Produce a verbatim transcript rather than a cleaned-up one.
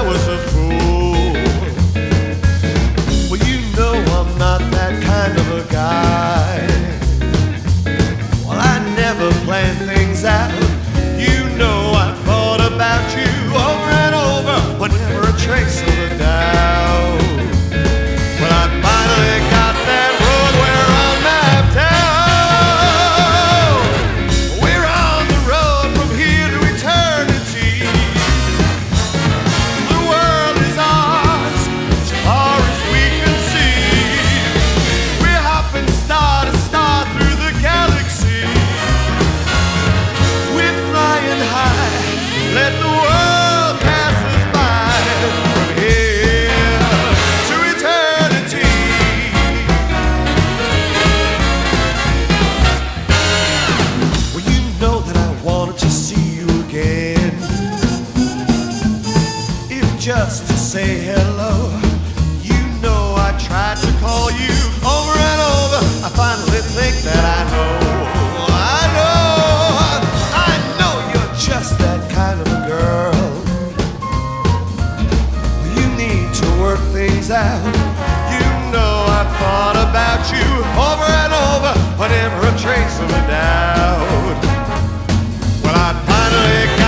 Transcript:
was a fool. Well, you know I'm not that kind of a guy. Well, I never plan things out. You know I thought about you over and over, but never a trace of a doubt. When I finally got that road where I'm mapped out, we're on the road from here to eternity. The world is ours as far as we can see. We're hopping star to star through the galaxy. We're flying high, let the world pass us by. From here to eternity. Well, you know that I wanted to see you again, if just to say hello. You know I tried to call you over and over. I finally think that I know. I know, I know you're just that kind of a girl. You need to work things out. You know I've thought about you over and over, but never a trace of a doubt. Well, I finally got